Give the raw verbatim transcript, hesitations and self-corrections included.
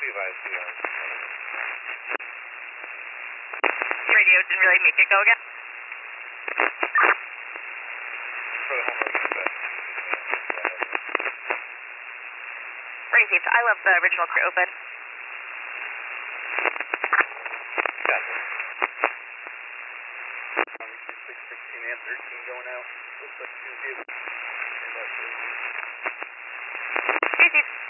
advised you are. Radio didn't really make it go again. For the homework, but Received. I love the original crew open. gotcha. Um, six sixteen and thirteen going out. Looks like two vehicles. Received.